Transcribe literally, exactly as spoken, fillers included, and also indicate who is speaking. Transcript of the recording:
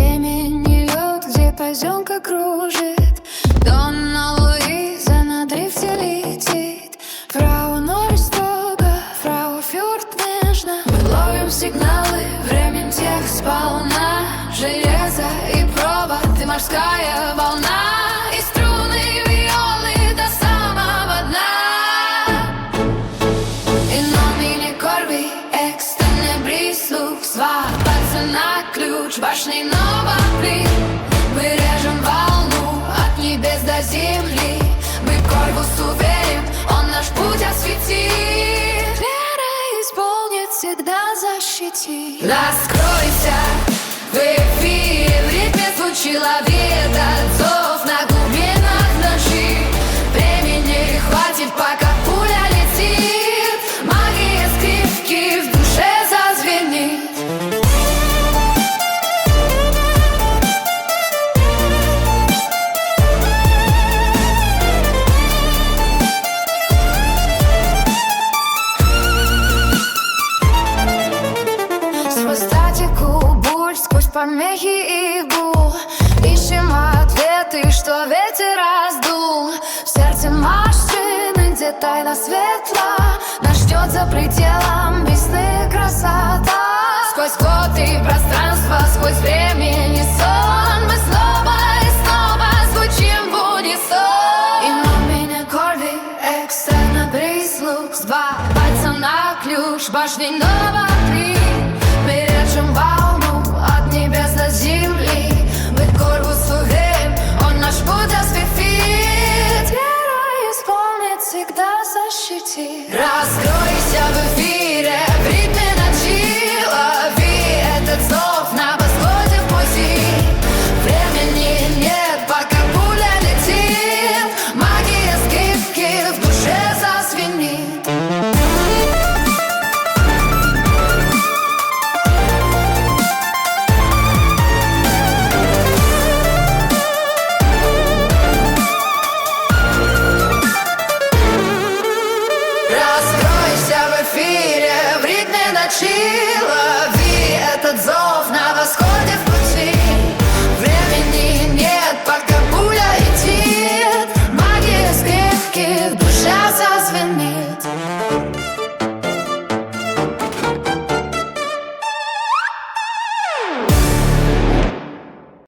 Speaker 1: времени лед, где поземка кружит. Донна Луиза на дрифте летит. Фрау Норрис строго, фрау Фюрт нежно. Мы ловим сигналы, времен тех сполна. Железо и провод, и морская волна. И струны виолы до самого дна. И номини корви, экстенебрис лукс. Свататься на ключ, башни Новопли. Мы режем волну от небес до земли. Мы Корвусу верим, он наш путь осветит. Вера исполнит, всегда защитит. Раскройся, в эфире в ритме звучила беда. Зов на глубинах ночи. Времени хватит, пока пуля летит. Магия скрипки в душе зазвенит. Сквозь статику, боль, сквозь помехи и гул. Ищем ответы, что ветер раздул. В сердце машины, где тайна светла. Нас ждет за пределом весны красота. Сквозь год и пространство, сквозь время